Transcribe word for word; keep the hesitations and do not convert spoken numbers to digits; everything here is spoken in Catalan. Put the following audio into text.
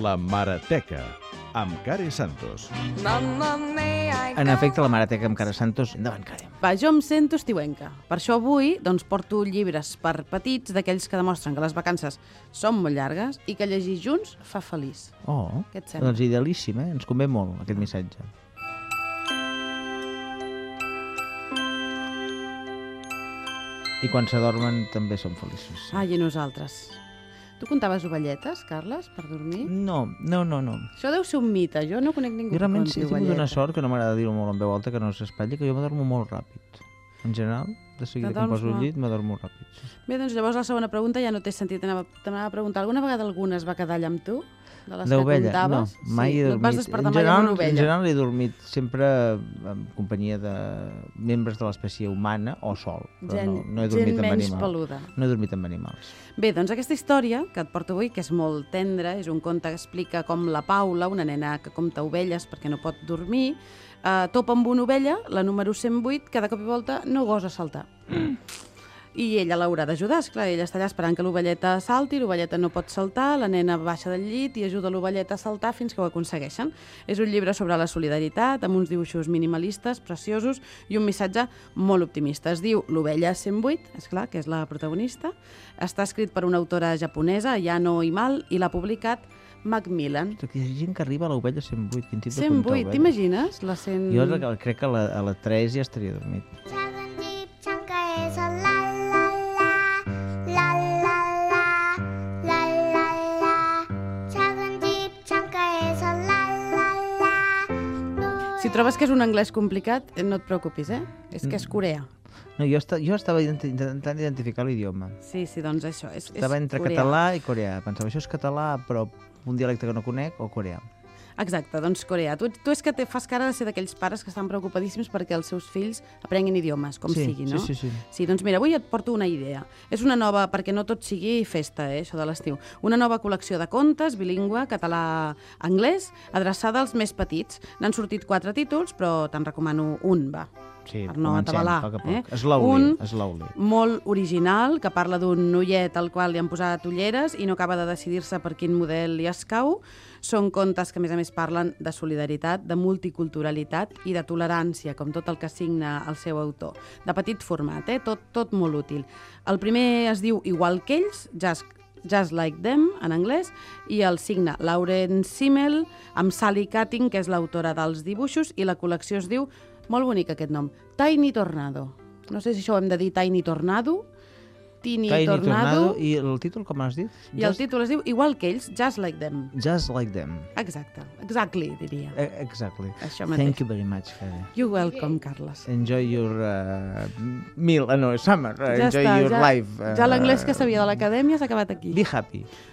La Mareteca, amb Care Santos. En efecte, la Mareteca amb Care Santos. Endavant, Care. Va, jo em sento estiuenca. Per això avui doncs, porto llibres per petits d'aquells que demostren que les vacances són molt llargues i que llegir junts fa feliç. Oh, Què et sembla? doncs idealíssim, eh? Ens convé molt aquest missatge. I quan s'adormen també són feliços. Sí. Ai, i nosaltres. Tu contaves ovelletes, Carles, per dormir? No, no, no, no. Això deu ser un mite. Jo no conec ningú Jo realment que he conti tingut una ovelleta. sort, que no m'agrada dir-ho molt en veu alta, que no s'espatlli, que jo m'adormo molt ràpid. En general, de seguida que em T'adorms poso al molt? llit, m'adormo ràpid. Sí. Bé, doncs llavors la segona pregunta ja no té sentit. T'anava t'anava a preguntar, alguna vegada alguna es va quedar allà amb tu? De les que D'ovella? No, contaves? mai sí, he no et dormit. vas despertar en mai general, amb una ovella. En general he dormit sempre en companyia de membres de l'espècie humana o sol, però gent, no, no he dormit gent amb menys animals. peluda. No he dormit amb animals. Bé, doncs aquesta història que et porto avui, que és molt tendra, és un conte que explica com la Paula, una nena que compta ovelles perquè no pot dormir, eh, topa amb una ovella, la número cent vuit, que de cop i volta no gosa saltar. Mm. I ella l'haurà d'ajudar, esclar, ella està allà esperant que l'ovelleta salti, l'ovelleta no pot saltar, la nena baixa del llit i ajuda l'ovelleta a saltar fins que ho aconsegueixen. És un llibre sobre la solidaritat, amb uns dibuixos minimalistes, preciosos, i un missatge molt optimista. Es diu L'ovella cent vuit, esclar, que és la protagonista. Està escrit per una autora japonesa, Yano Imal, i l'ha publicat Macmillan. Hi ha gent que arriba a l'ovella cent vuit. Quin tipus de cent conte vuit, ovella? t'imagines? La cent... Jo crec que a la, a la tres ja estaria dormit. 작은 집 창가에서 랄랄라 랄랄라 랄랄라 작은 집 창가에서 랄랄라 Si trobes que és un anglès complicat, eh, no et preocupis, eh? És que és coreà. No, jo, esta, jo estava ident- intentant identificar l'idioma. Sí, sí, doncs això, és, és Estava entre coreà. català i coreà. Pensava, això és català, però un dialecte que no conec, o coreà. Exacte, doncs coreà. Tu, tu és que te fas cara de ser d'aquells pares que estan preocupadíssims perquè els seus fills aprenguin idiomes, com sí, sigui, no? Sí, sí, sí. Sí, doncs mira, avui et porto una idea. És una nova, perquè no tot sigui festa, eh, això de l'estiu, una nova col·lecció de contes bilingüe, català-anglès, adreçada als més petits. N'han sortit quatre títols, però te'n recomano un, va. Sí, Per no comencem, atabalar, a poc a poc. eh? Slowly, Un- slowly. Molt original, que parla d'un noiet al qual li han posat ulleres i no acaba de decidir-se per quin model li escau. Són contes que, a més a més, parlen de solidaritat, de multiculturalitat i de tolerància, com tot el que signa el seu autor. De petit format, eh? tot, tot molt útil. El primer es diu Igual que ells, Just, Just Like Them, en anglès, i el signa Lauren Simmel, amb Sally Cutting, que és l'autora dels dibuixos, i la col·lecció es diu, molt bonic aquest nom, Tiny Tornado. No sé si això ho hem de dir Tiny Tornado, Tiny, Tiny Tornado, Tornado. I el títol, com has dit? i el títol es diu Igual que ells, Just Like Them. Just Like Them. Exacte, exactly, diria. E exactly. Això mateix. Thank you very much, Fede. You're welcome, Carles. Enjoy your uh, meal, uh, no, summer. Uh, Ja enjoy està, your ja, life. Uh, ja l'anglès que sabia de l'acadèmia s'ha acabat aquí. Be happy.